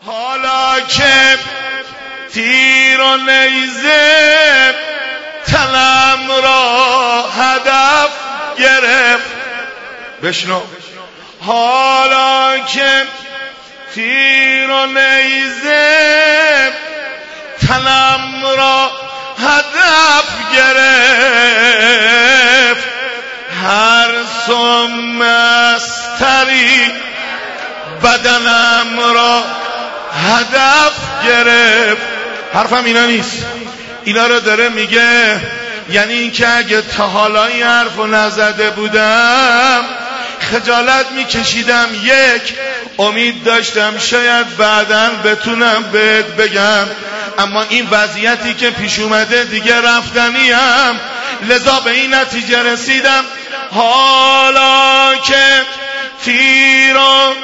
حالا که تیر و نیزه تنم را هدف گرفت. بشنو. حالا که تیر و نیزه تنم را هدف گرفت، هر سم استری بدنم را هدف گرفت. حرفم اینا نیست، اینا رو داره میگه. یعنی این که اگه تا حالا این حرف رو نزده بودم خجالت میکشیدم، یک امید داشتم شاید بعداً بتونم بهت بگم، اما این وضعیتی که پیش اومده دیگه رفتنیم، لذا به این نتیجه رسیدم حالا که تیر و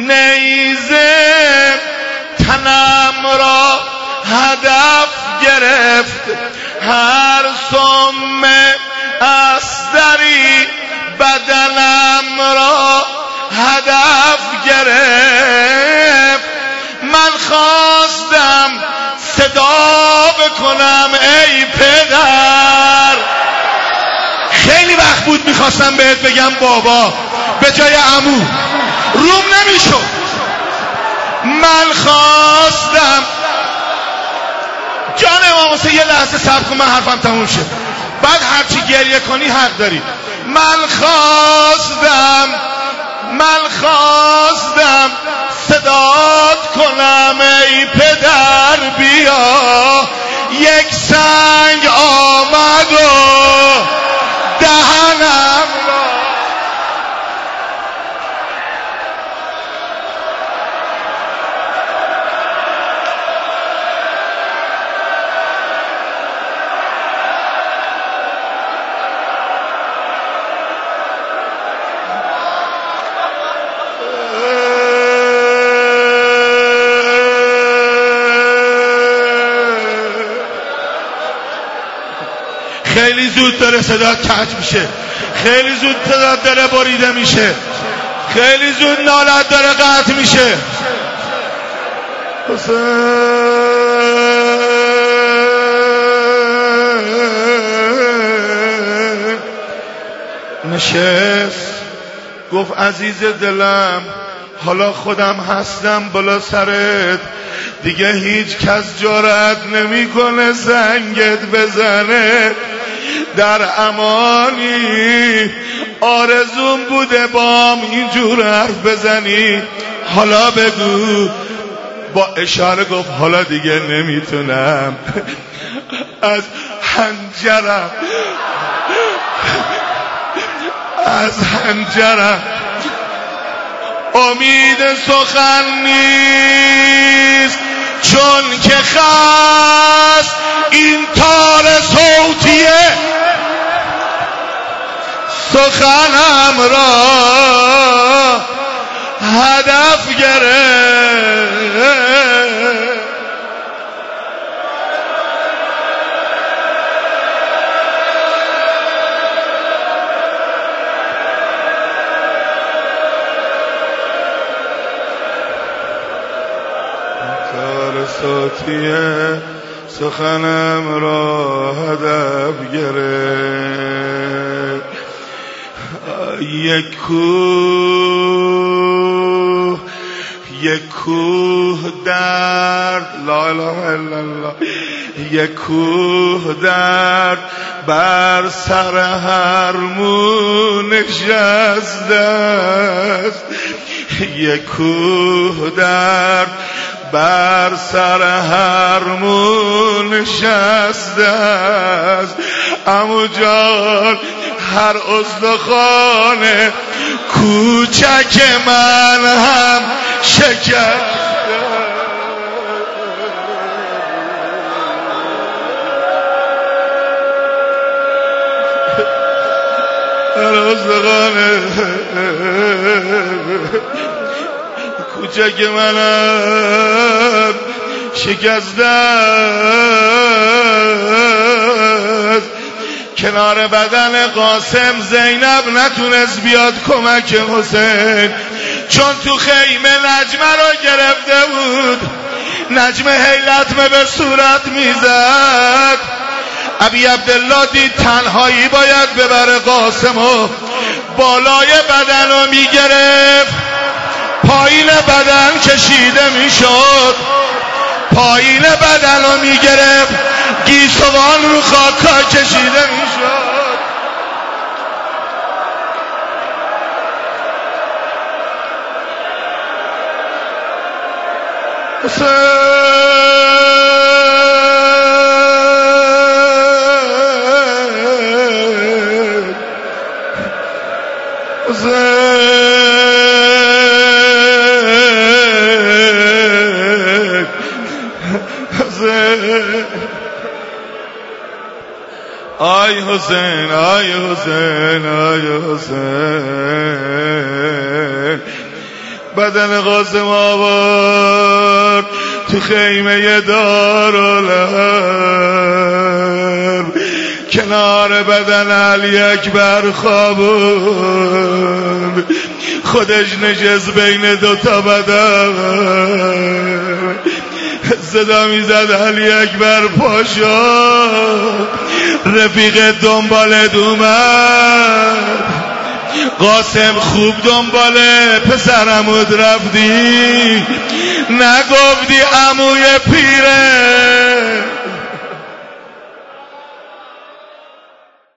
نیزه تنم را هدف گرفت، هر سم استری بدنم را هدف گرفت. من خواستم صدا بکنم ای پدر، خیلی وقت بود میخواستم بهت بگم بابا به جای عمو، روم نمیشد. من خواستم جان امام حسین یه لحظه صبر کن، من حرفم تموم شد، بعد هرچی گریه کنی حق داری. من خواستم صدات کنم ای پدر بیا، یک سنگ آمد و دهنم را خیلی زود داره صدات کج میشه، خیلی زود صدات داره بریده میشه، خیلی زود نالت داره قطع میشه. نشست گفت عزیز دلم حالا خودم هستم بالا سرت، دیگه هیچ کس جرأت نمیکنه زنگت بزنه، در امانی. آرزوم بوده بام اینجور حرف بزنی، حالا بگو. با اشاره گفت حالا دیگه نمیتونم، از حنجرم امید سخن نیست، چون که خست این تار صوتیه سخنم را هدف گرفت. صوتیه سخنم را هدف گرفت. یک کوه درد، لا اله الا الله، یک کوه درد بر سر هر مو نشسته است، یک کوه درد بر سر هر مو نشسته است. عمو جان هر استخوان کوچک من هم شکسته، هر استخوان کوچک منم شکسته است. کنار بدن قاسم زینب نتونست بیاد کمک حسین، چون تو خیمه نجمه رو گرفته بود. نجم حیلتمه به صورت میزد. ابی عبدالله دید تنهایی باید ببره قاسمو، بالای بدنو میگرفت، پایین بدن کشیده میشد، پایین بدنو میگرفت، گیسوان رو خاکا کشیده میشد. آی حسین، آی حسین، آی حسین. بدن قاسم آورد تو خیمه دارالحرب، کنار بدن علی اکبر خوابون، خودش نشست بین دوتا بدن، صدا میزد علی اکبر پاشا، رفیق دنبالت اومد. قاسم خوب دنبال پسرمود رفتی، نگفتی عموی پیره.